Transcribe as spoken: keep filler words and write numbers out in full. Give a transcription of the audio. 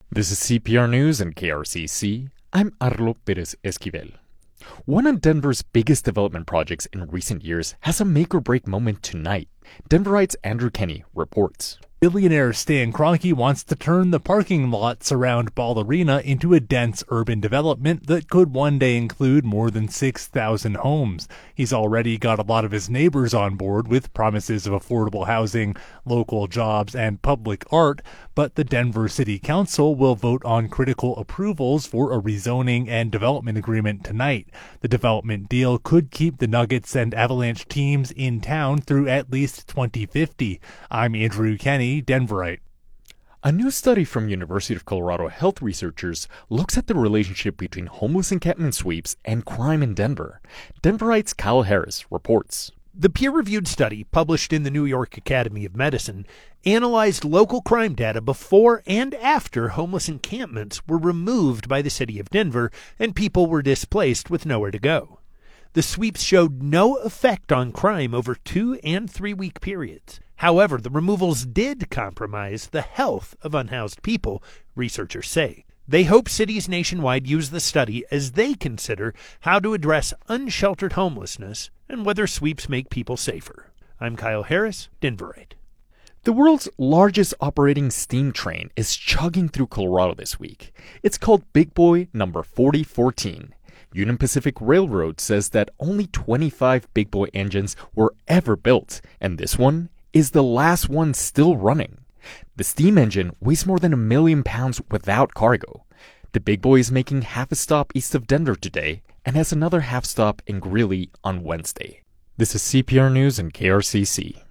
This is C P R News and K R C C. I'm Arlo Perez Esquivel. One of Denver's biggest development projects in recent years has a make-or-break moment tonight. Denverite's Andrew Kenny reports. Billionaire Stan Kroenke wants to turn the parking lots around Ball Arena into a dense urban development that could one day include more than six thousand homes. He's already got a lot of his neighbors on board with promises of affordable housing, local jobs, and public art, but the Denver City Council will vote on critical approvals for a rezoning and development agreement tonight. The development deal could keep the Nuggets and Avalanche teams in town through at least twenty fifty. I'm Andrew Kenny, Denverite. A new study from University of Colorado health researchers looks at the relationship between homeless encampment sweeps and crime in Denver. Denverite's Kyle Harris reports. The peer-reviewed study, published in the New York Academy of Medicine, analyzed local crime data before and after homeless encampments were removed by the city of Denver and people were displaced with nowhere to go. The sweeps showed no effect on crime over two and three-week periods. However, the removals did compromise the health of unhoused people, researchers say. They hope cities nationwide use the study as they consider how to address unsheltered homelessness and whether sweeps make people safer. I'm Kyle Harris, Denverite. The world's largest operating steam train is chugging through Colorado this week. It's called Big Boy number forty fourteen. Union Pacific Railroad says that only twenty-five Big Boy engines were ever built, and this one is the last one still running. The steam engine weighs more than a million pounds without cargo. The Big Boy is making half a stop east of Denver today and has another half stop in Greeley on Wednesday. This is C P R News and K R C C.